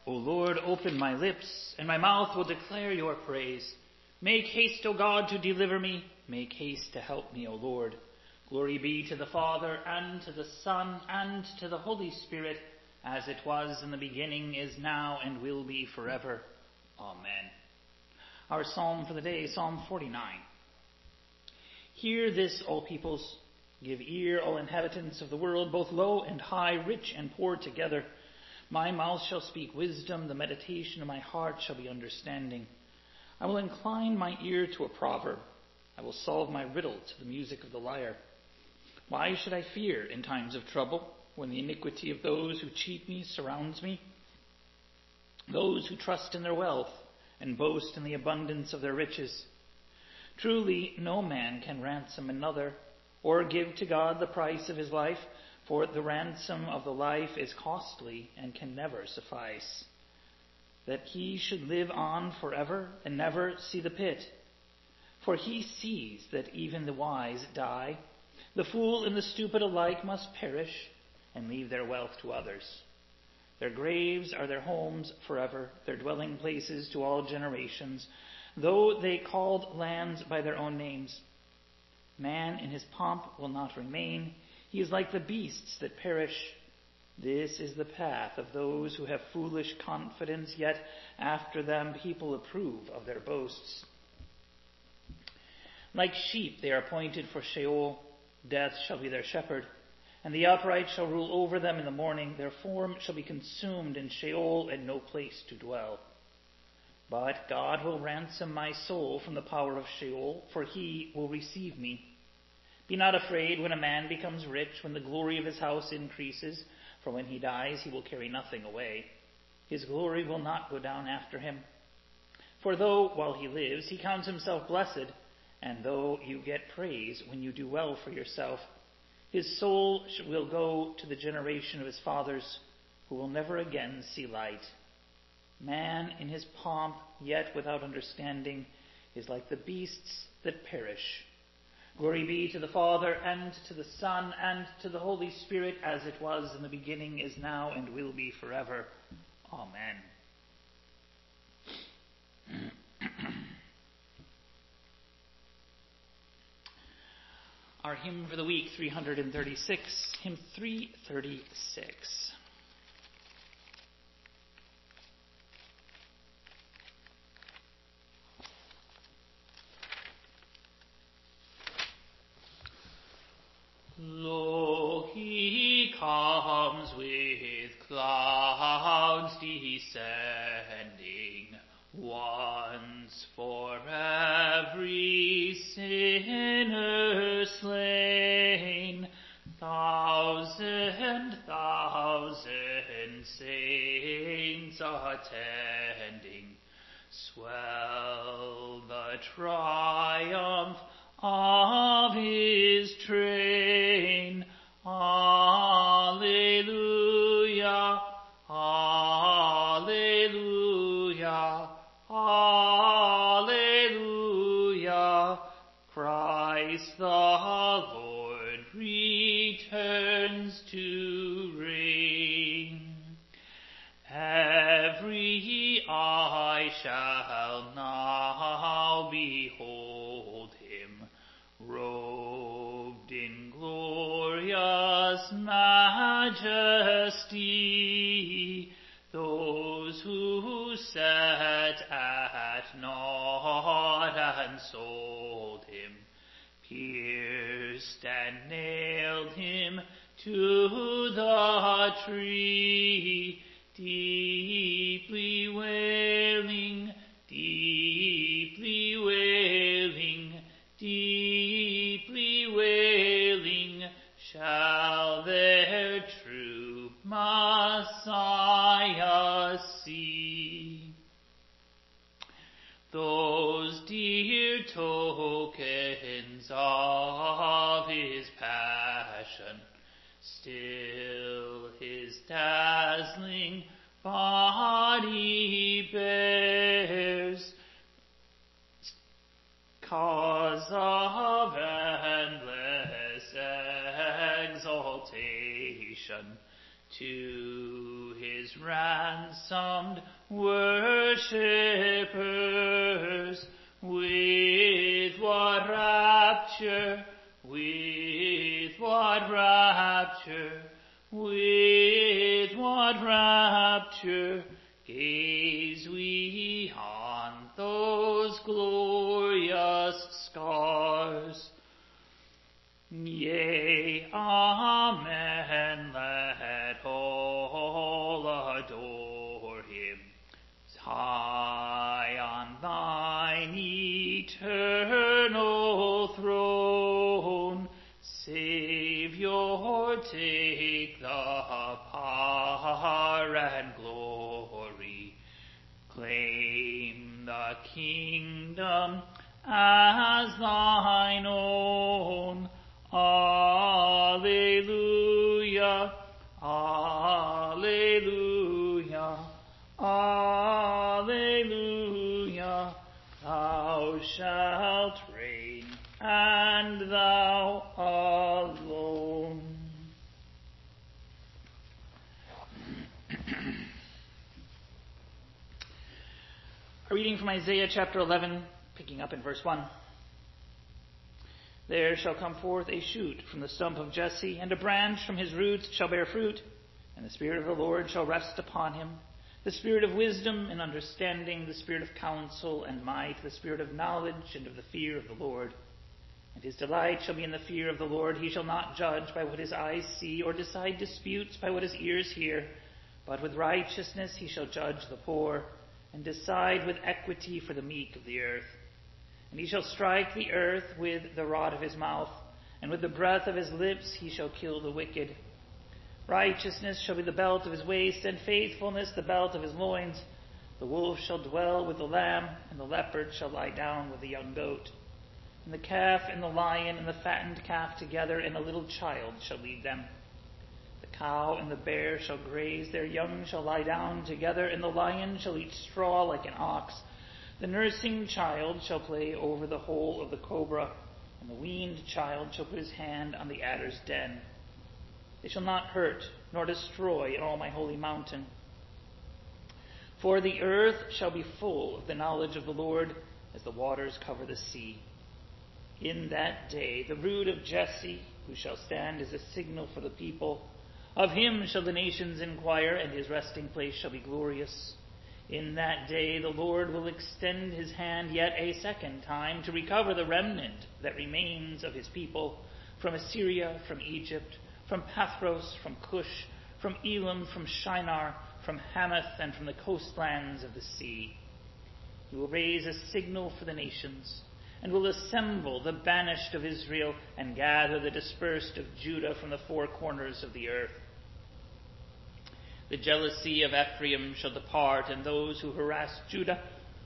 O Lord, open my lips, and my mouth will declare your praise. Make haste, O God, to deliver me. Make haste to help me, O Lord. Glory be to the Father, and to the Son, and to the Holy Spirit, as it was in the beginning, is now, and will be forever. Amen. Our psalm for the day is Psalm 49. Hear this, all peoples. Give ear, all inhabitants of the world, both low and high, rich and poor together. My mouth shall speak wisdom, the meditation of my heart shall be understanding. I will incline my ear to a proverb. I will solve my riddle to the music of the lyre. Why should I fear in times of trouble, when the iniquity of those who cheat me surrounds me? Those who trust in their wealth and boast in the abundance of their riches. Truly, no man can ransom another, or give to God the price of his life, for the ransom of the life is costly and can never suffice. That he should live on forever and never see the pit. For he sees that even the wise die. The fool and the stupid alike must perish and leave their wealth to others. Their graves are their homes forever, their dwelling places to all generations, though they called lands by their own names. Man in his pomp will not remain. He is like the beasts that perish. This is the path of those who have foolish confidence, yet after them people approve of their boasts. Like sheep they are appointed for Sheol. Death shall be their shepherd, and the upright shall rule over them in the morning. Their form shall be consumed in Sheol, and no place to dwell. But God will ransom my soul from the power of Sheol, for he will receive me. Be not afraid when a man becomes rich, when the glory of his house increases, for when he dies he will carry nothing away. His glory will not go down after him. For though while he lives he counts himself blessed, and though you get praise when you do well for yourself, his soul will go to the generation of his fathers, who will never again see light. Man in his pomp, yet without understanding, is like the beasts that perish. Glory be to the Father, and to the Son, and to the Holy Spirit, as it was in the beginning, is now, and will be forever. Amen. Our hymn for the week, 336, hymn 336. Lo, he comes with clouds descending, once for every sinner slain. Thousand saints attending swell the triumph of his train. Alleluia, alleluia, alleluia. Christ the Lord returns to reign. Every eye shall now behold him, robed in glorious majesty. Those who set at naught and sold him, pierced and nailed him to the tree, deeply wailing, deeply wailing, deeply wailing, shall their true Messiah see. Those dear tokens of his passion, still his dazzling body bears, cause of endless exaltation, To his ransomed worshippers, with what rapture, with what rapture, with what rapture, gaze we on those glorious scars. Yea, amen, let all adore him. High on thine eternal throne, Saviour, take the power and glory. Claim the kingdom as thine own. Alleluia, alleluia, alleluia. Thou shalt reign, and thou alone. A reading from Isaiah chapter 11, picking up in verse 1. There shall come forth a shoot from the stump of Jesse, and a branch from his roots shall bear fruit, and the Spirit of the Lord shall rest upon him, the Spirit of wisdom and understanding, the Spirit of counsel and might, the Spirit of knowledge and of the fear of the Lord. And his delight shall be in the fear of the Lord. He shall not judge by what his eyes see, or decide disputes by what his ears hear, but with righteousness he shall judge the poor, and decide with equity for the meek of the earth. And he shall strike the earth with the rod of his mouth, and with the breath of his lips he shall kill the wicked. Righteousness shall be the belt of his waist, and faithfulness the belt of his loins. The wolf shall dwell with the lamb, and the leopard shall lie down with the young goat. And the calf and the lion and the fattened calf together, and a little child shall lead them. The cow and the bear shall graze, their young shall lie down together, and the lion shall eat straw like an ox. The nursing child shall play over the hole of the cobra, and the weaned child shall put his hand on the adder's den. They shall not hurt nor destroy in all my holy mountain. For the earth shall be full of the knowledge of the Lord, as the waters cover the sea. In that day the root of Jesse, who shall stand as a signal for the people, of him shall the nations inquire, and his resting place shall be glorious. In that day the Lord will extend his hand yet a second time to recover the remnant that remains of his people from Assyria, from Egypt, from Pathros, from Cush, from Elam, from Shinar, from Hamath, and from the coastlands of the sea. He will raise a signal for the nations, and will assemble the banished of Israel, and gather the dispersed of Judah from the four corners of the earth. The jealousy of Ephraim shall depart, and those who harass Judah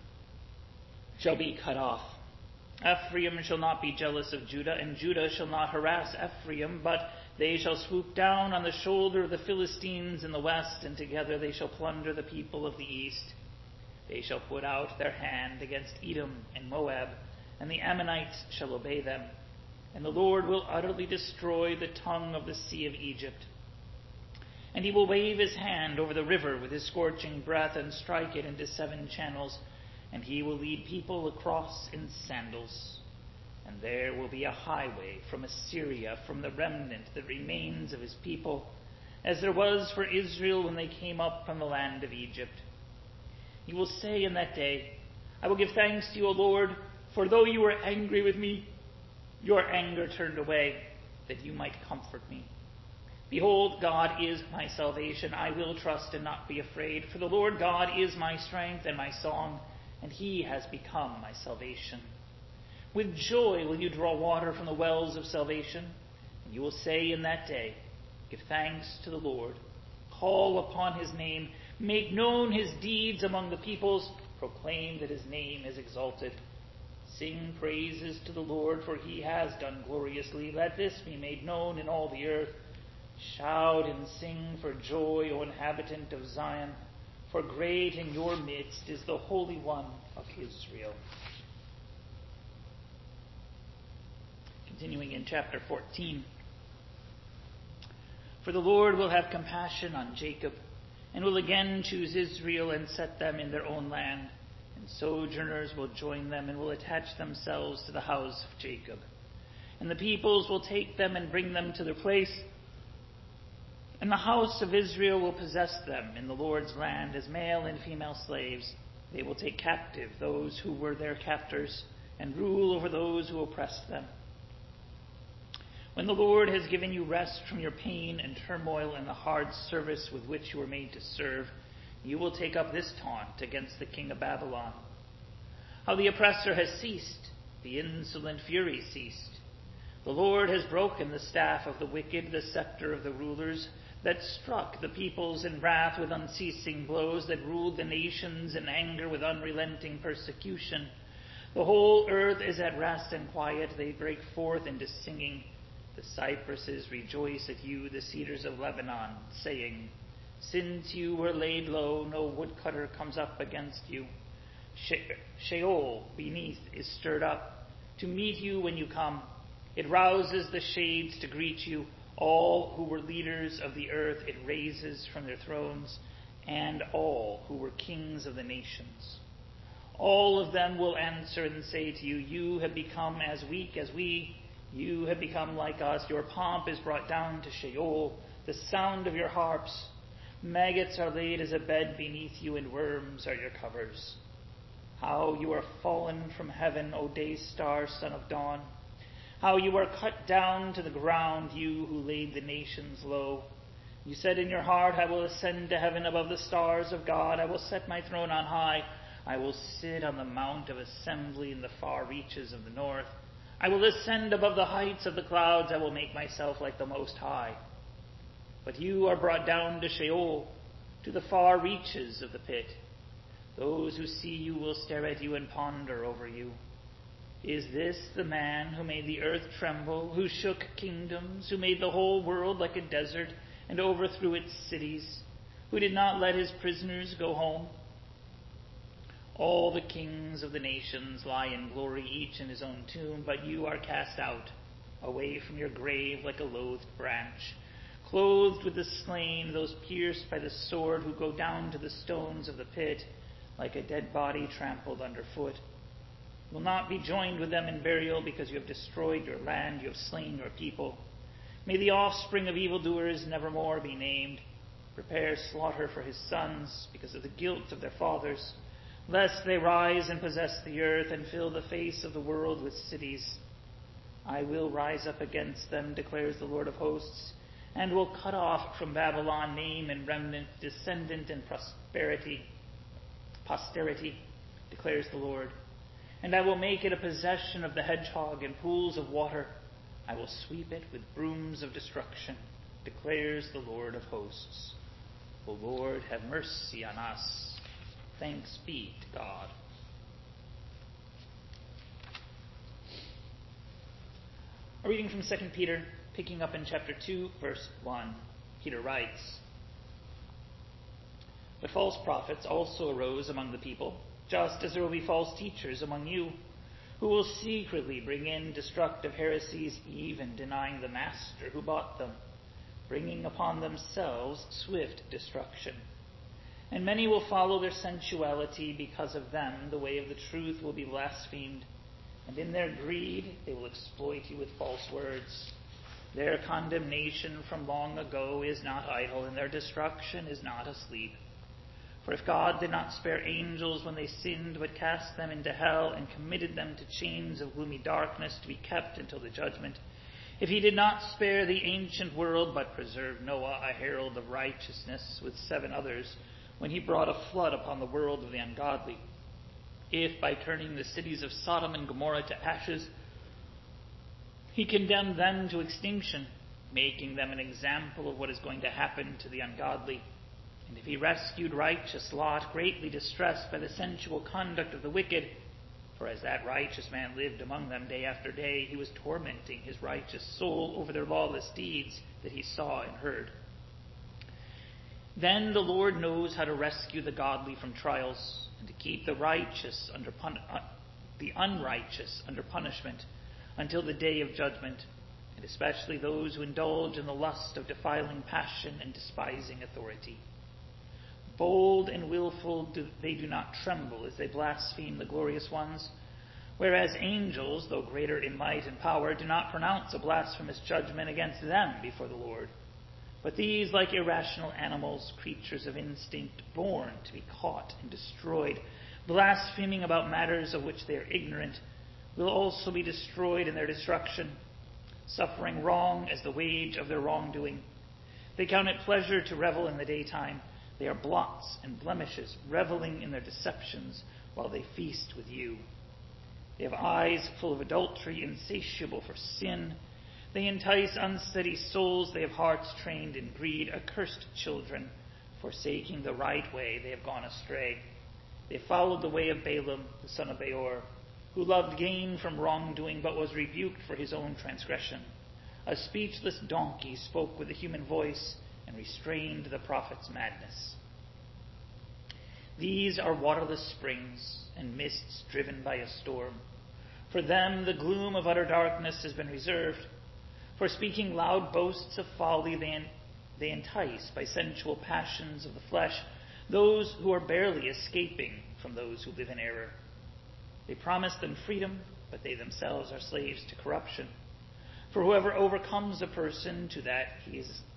shall be cut off. Ephraim shall not be jealous of Judah, and Judah shall not harass Ephraim, but they shall swoop down on the shoulder of the Philistines in the west, and together they shall plunder the people of the east. They shall put out their hand against Edom and Moab, and the Ammonites shall obey them. And the Lord will utterly destroy the tongue of the sea of Egypt. And he will wave his hand over the river with his scorching breath, and strike it into 7 channels. And he will lead people across in sandals. And there will be a highway from Assyria, from the remnant that remains of his people, as there was for Israel when they came up from the land of Egypt. He will say in that day, I will give thanks to you, O Lord, for though you were angry with me, your anger turned away, that you might comfort me. Behold, God is my salvation. I will trust and not be afraid. For the Lord God is my strength and my song, and he has become my salvation. With joy will you draw water from the wells of salvation. And you will say in that day, give thanks to the Lord. Call upon his name. Make known his deeds among the peoples. Proclaim that his name is exalted. Sing praises to the Lord, for he has done gloriously. Let this be made known in all the earth. Shout and sing for joy, O inhabitant of Zion, for great in your midst is the Holy One of Israel. Continuing in chapter 14. For the Lord will have compassion on Jacob, and will again choose Israel and set them in their own land. And sojourners will join them and will attach themselves to the house of Jacob. And the peoples will take them and bring them to their place. And the house of Israel will possess them in the Lord's land as male and female slaves. They will take captive those who were their captors and rule over those who oppressed them. When the Lord has given you rest from your pain and turmoil and the hard service with which you were made to serve, you will take up this taunt against the king of Babylon. How the oppressor has ceased, the insolent fury ceased. The Lord has broken the staff of the wicked, the scepter of the rulers, that struck the peoples in wrath with unceasing blows, that ruled the nations in anger with unrelenting persecution. The whole earth is at rest and quiet. They break forth into singing. The cypresses rejoice at you, the cedars of Lebanon, saying, since you were laid low, no woodcutter comes up against you. Sheol beneath is stirred up to meet you when you come. It rouses the shades to greet you. All who were leaders of the earth it raises from their thrones, and all who were kings of the nations. All of them will answer and say to you, you have become as weak as we. You have become like us. Your pomp is brought down to Sheol, the sound of your harps. Maggots are laid as a bed beneath you, and worms are your covers. How you are fallen from heaven, O day star, son of dawn. How you are cut down to the ground, you who laid the nations low. You said in your heart, I will ascend to heaven above the stars of God. I will set my throne on high. I will sit on the mount of assembly in the far reaches of the north. I will ascend above the heights of the clouds. I will make myself like the Most High. But you are brought down to Sheol, to the far reaches of the pit. Those who see you will stare at you and ponder over you. Is this the man who made the earth tremble, who shook kingdoms, who made the whole world like a desert and overthrew its cities, who did not let his prisoners go home? All the kings of the nations lie in glory, each in his own tomb, but you are cast out, away from your grave like a loathed branch, clothed with the slain, those pierced by the sword, who go down to the stones of the pit, like a dead body trampled underfoot. You will not be joined with them in burial, because you have destroyed your land, you have slain your people. May the offspring of evildoers nevermore be named. Prepare slaughter for his sons, because of the guilt of their fathers, lest they rise and possess the earth and fill the face of the world with cities. I will rise up against them, declares the Lord of hosts, and will cut off from Babylon name and remnant, descendant and posterity, declares the Lord. And I will make it a possession of the hedgehog and pools of water. I will sweep it with brooms of destruction, declares the Lord of hosts. O Lord, have mercy on us. Thanks be to God. A reading from 2 Peter, picking up in chapter 2, verse 1. Peter writes, But false prophets also arose among the people, just as there will be false teachers among you, who will secretly bring in destructive heresies, even denying the master who bought them, bringing upon themselves swift destruction. And many will follow their sensuality. Because of them, the way of the truth will be blasphemed. And in their greed, they will exploit you with false words. Their condemnation from long ago is not idle, and their destruction is not asleep. For if God did not spare angels when they sinned, but cast them into hell and committed them to chains of gloomy darkness to be kept until the judgment, if he did not spare the ancient world, but preserved Noah, a herald of righteousness, with 7 others, when he brought a flood upon the world of the ungodly, if by turning the cities of Sodom and Gomorrah to ashes, he condemned them to extinction, making them an example of what is going to happen to the ungodly, and if he rescued righteous Lot, greatly distressed by the sensual conduct of the wicked, for as that righteous man lived among them day after day, he was tormenting his righteous soul over their lawless deeds that he saw and heard. Then the Lord knows how to rescue the godly from trials, and to keep the unrighteous under punishment, until the day of judgment, and and especially those who indulge in the lust of defiling passion and despising authority. Bold and willful they do not tremble as they blaspheme the glorious ones, whereas angels, though greater in might and power, do not pronounce a blasphemous judgment against them before the Lord. But these, like irrational animals, creatures of instinct, born to be caught and destroyed, blaspheming about matters of which they are ignorant, will also be destroyed in their destruction, suffering wrong as the wage of their wrongdoing. They count it pleasure to revel in the daytime. They are blots and blemishes, reveling in their deceptions while they feast with you. They have eyes full of adultery, insatiable for sin. They entice unsteady souls. They have hearts trained in greed, accursed children. Forsaking the right way, they have gone astray. They followed the way of Balaam, the son of Beor, who loved gain from wrongdoing, but was rebuked for his own transgression. A speechless donkey spoke with a human voice and restrained the prophet's madness. These are waterless springs and mists driven by a storm. For them the gloom of utter darkness has been reserved. For speaking loud boasts of folly, they entice by sensual passions of the flesh those who are barely escaping from those who live in error. They promise them freedom, but they themselves are slaves to corruption. For whatever overcomes a person, to that he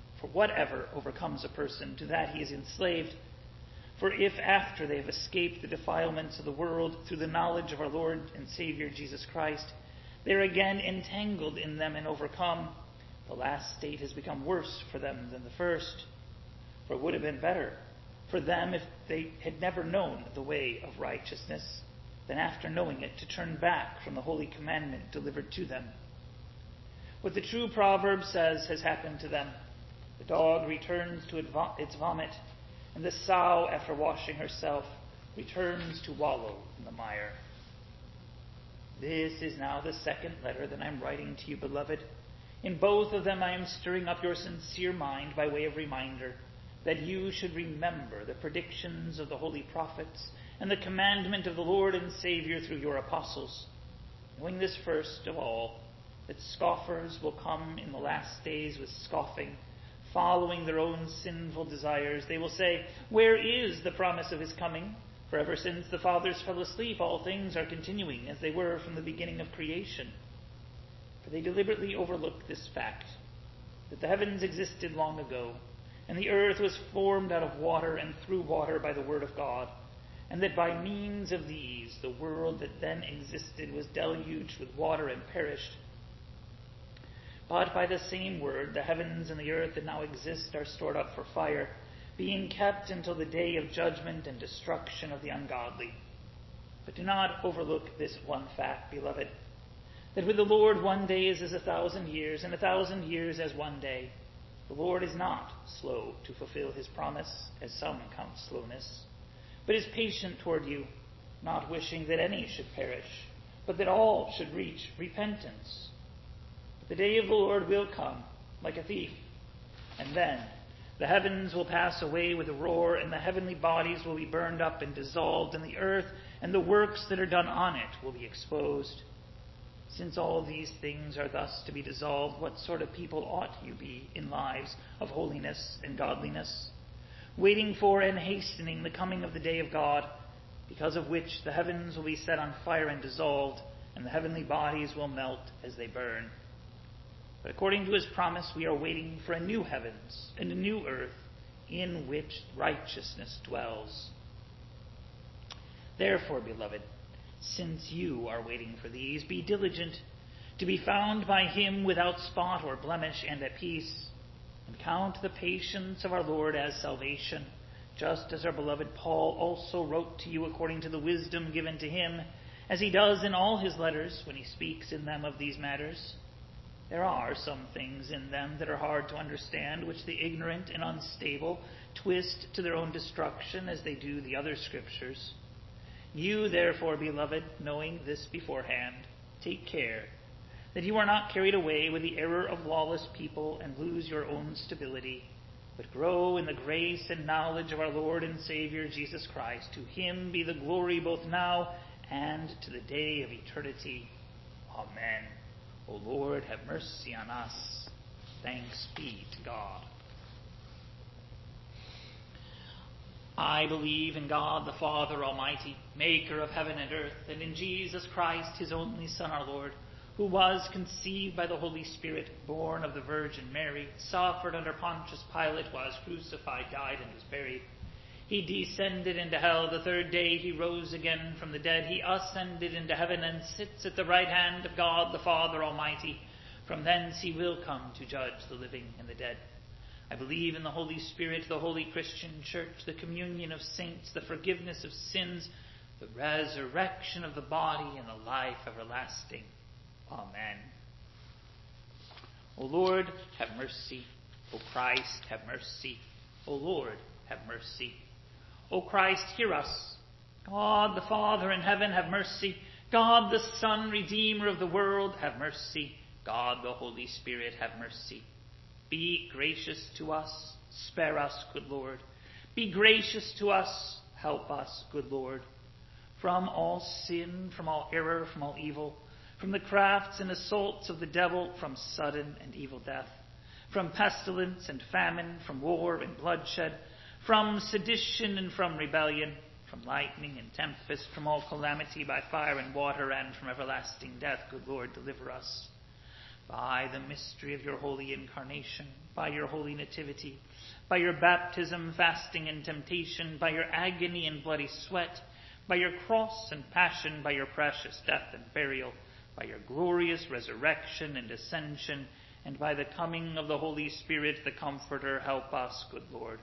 is enslaved. For if after they have escaped the defilements of the world through the knowledge of our Lord and Savior Jesus Christ, they are again entangled in them and overcome, the last state has become worse for them than the first. For it would have been better for them if they had never known the way of righteousness, than after knowing it to turn back from the holy commandment delivered to them. What the true proverb says has happened to them. The dog returns to its vomit, and the sow, after washing herself, returns to wallow in the mire. This is now the second letter that I am writing to you, beloved. In both of them I am stirring up your sincere mind by way of reminder, that you should remember the predictions of the holy prophets and the commandment of the Lord and Savior through your apostles, knowing this first of all, that scoffers will come in the last days with scoffing, following their own sinful desires. They will say, "Where is the promise of his coming? For ever since the fathers fell asleep, all things are continuing as they were from the beginning of creation." For they deliberately overlook this fact, that the heavens existed long ago, and the earth was formed out of water and through water by the word of God, and that by means of these the world that then existed was deluged with water and perished. But by the same word, the heavens and the earth that now exist are stored up for fire, being kept until the day of judgment and destruction of the ungodly. But do not overlook this one fact, beloved, that with the Lord 1 day is as 1,000 years, and 1,000 years as 1 day. The Lord is not slow to fulfill his promise, as some count slowness, but is patient toward you, not wishing that any should perish, but that all should reach repentance. But the day of the Lord will come like a thief, and then the heavens will pass away with a roar, and the heavenly bodies will be burned up and dissolved, and the earth and the works that are done on it will be exposed. Since all these things are thus to be dissolved, what sort of people ought you be in lives of holiness and godliness, waiting for and hastening the coming of the day of God, because of which the heavens will be set on fire and dissolved, and the heavenly bodies will melt as they burn. But according to his promise, we are waiting for a new heavens and a new earth in which righteousness dwells. Therefore, beloved, since you are waiting for these, be diligent to be found by him without spot or blemish and at peace, and count the patience of our Lord as salvation, just as our beloved Paul also wrote to you according to the wisdom given to him, as he does in all his letters when he speaks in them of these matters. There are some things in them that are hard to understand, which the ignorant and unstable twist to their own destruction, as they do the other scriptures. You, therefore, beloved, knowing this beforehand, take care that you are not carried away with the error of lawless people and lose your own stability, but grow in the grace and knowledge of our Lord and Savior Jesus Christ. To him be the glory both now and to the day of eternity. Amen. O Lord, have mercy on us. Thanks be to God. I believe in God, the Father Almighty, maker of heaven and earth, and in Jesus Christ, his only Son, our Lord, who was conceived by the Holy Spirit, born of the Virgin Mary, suffered under Pontius Pilate, was crucified, died, and was buried. He descended into hell. The third day he rose again from the dead. He ascended into heaven and sits at the right hand of God, the Father Almighty. From thence he will come to judge the living and the dead. I believe in the Holy Spirit, the holy Christian church, the communion of saints, the forgiveness of sins, the resurrection of the body, and the life everlasting. Amen. O Lord, have mercy. O Christ, have mercy. O Lord, have mercy. O Christ, hear us. God the Father in heaven, have mercy. God the Son, Redeemer of the world, have mercy. God the Holy Spirit, have mercy. Be gracious to us. Spare us, good Lord. Be gracious to us. Help us, good Lord. From all sin, from all error, from all evil, from the crafts and assaults of the devil, from sudden and evil death, from pestilence and famine, from war and bloodshed, from sedition and from rebellion, from lightning and tempest, from all calamity by fire and water, and from everlasting death, good Lord, deliver us. By the mystery of your holy incarnation, by your holy nativity, by your baptism, fasting, and temptation, by your agony and bloody sweat, by your cross and passion, by your precious death and burial, by your glorious resurrection and ascension, and by the coming of the Holy Spirit, the Comforter, help us, good Lord.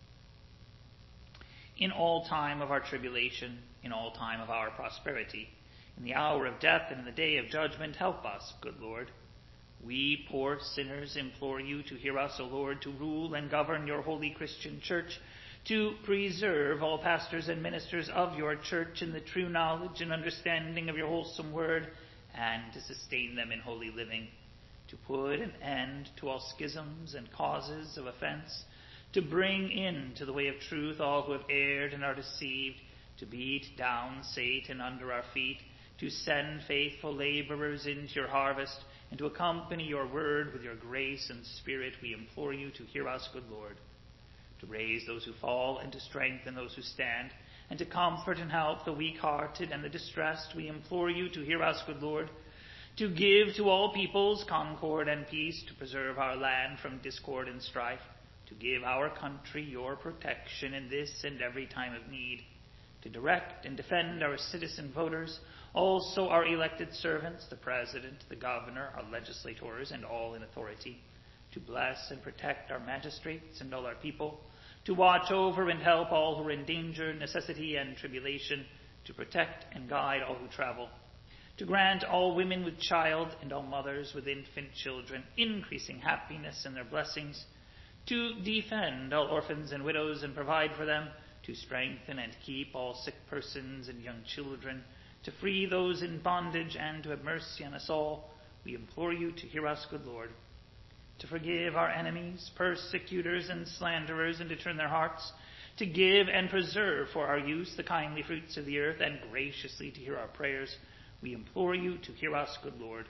In all time of our tribulation, in all time of our prosperity, in the hour of death and in the day of judgment, help us, good Lord. We poor sinners implore you to hear us, O Lord, to rule and govern your holy Christian church, to preserve all pastors and ministers of your church in the true knowledge and understanding of your wholesome word, and to sustain them in holy living, to put an end to all schisms and causes of offense, to bring into the way of truth all who have erred and are deceived, to beat down Satan under our feet, to send faithful laborers into your harvest, and to accompany your word with your grace and spirit. We implore you to hear us, good Lord, to raise those who fall and to strengthen those who stand, and to comfort and help the weak-hearted and the distressed. We implore you to hear us, good Lord, to give to all peoples concord and peace, to preserve our land from discord and strife, to give our country your protection in this and every time of need, to direct and defend our citizen voters, also our elected servants, the President, the Governor, our legislators, and all in authority, to bless and protect our magistrates and all our people, to watch over and help all who are in danger, necessity, and tribulation, to protect and guide all who travel, to grant all women with child and all mothers with infant children increasing happiness in their blessings, to defend all orphans and widows and provide for them, to strengthen and keep all sick persons and young children, to free those in bondage, and to have mercy on us all. We implore you to hear us, good Lord, to forgive our enemies, persecutors, and slanderers, and to turn their hearts, to give and preserve for our use the kindly fruits of the earth, and graciously to hear our prayers. We implore you to hear us, good Lord.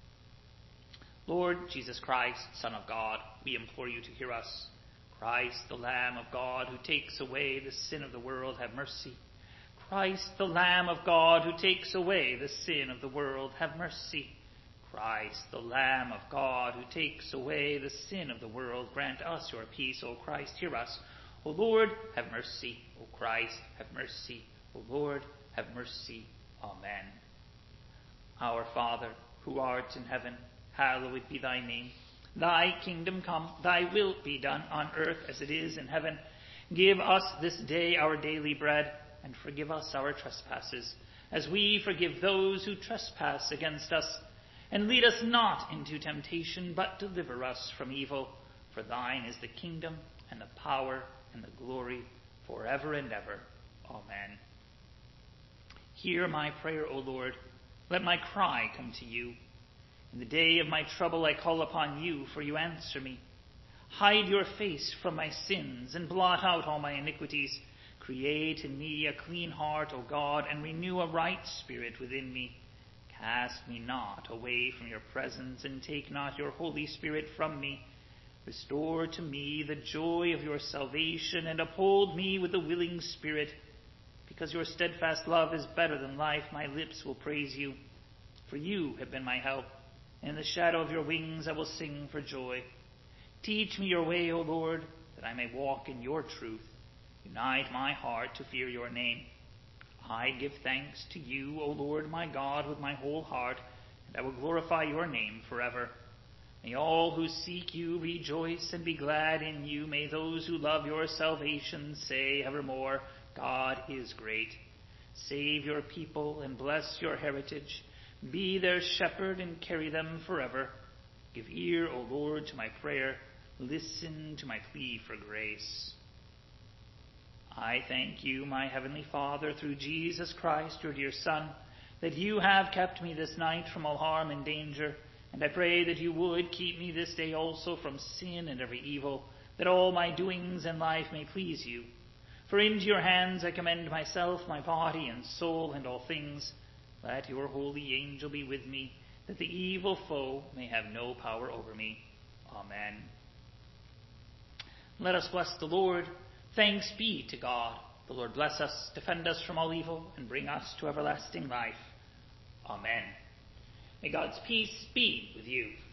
Lord Jesus Christ, Son of God, we implore you to hear us. Christ, the Lamb of God, who takes away the sin of the world, have mercy. Christ, the Lamb of God, who takes away the sin of the world, have mercy. Christ, the Lamb of God, who takes away the sin of the world, grant us your peace. O Christ, hear us. O Lord, have mercy. O Christ, have mercy. O Lord, have mercy. Amen. Our Father, who art in heaven, hallowed be thy name. Thy kingdom come, thy will be done on earth as it is in heaven. Give us this day our daily bread, and forgive us our trespasses, as we forgive those who trespass against us. And lead us not into temptation, but deliver us from evil. For thine is the kingdom, and the power, and the glory, forever and ever. Amen. Hear my prayer, O Lord. Let my cry come to you. In the day of my trouble I call upon you, for you answer me. Hide your face from my sins, and blot out all my iniquities. Create in me a clean heart, O God, and renew a right spirit within me. Cast me not away from your presence, and take not your Holy Spirit from me. Restore to me the joy of your salvation, and uphold me with a willing spirit. Because your steadfast love is better than life, my lips will praise you. For you have been my help, and in the shadow of your wings I will sing for joy. Teach me your way, O Lord, that I may walk in your truth. Unite my heart to fear your name. I give thanks to you, O Lord my God, with my whole heart, and I will glorify your name forever. May all who seek you rejoice and be glad in you. May those who love your salvation say evermore, God is great. Save your people and bless your heritage. Be their shepherd and carry them forever. Give ear, O Lord, to my prayer. Listen to my plea for grace. I thank you, my heavenly Father, through Jesus Christ, your dear Son, that you have kept me this night from all harm and danger. And I pray that you would keep me this day also from sin and every evil, that all my doings in life may please you. For into your hands I commend myself, my body and soul, and all things. Let your holy angel be with me, that the evil foe may have no power over me. Amen. Let us bless the Lord. Thanks be to God. The Lord bless us, defend us from all evil, and bring us to everlasting life. Amen. May God's peace be with you.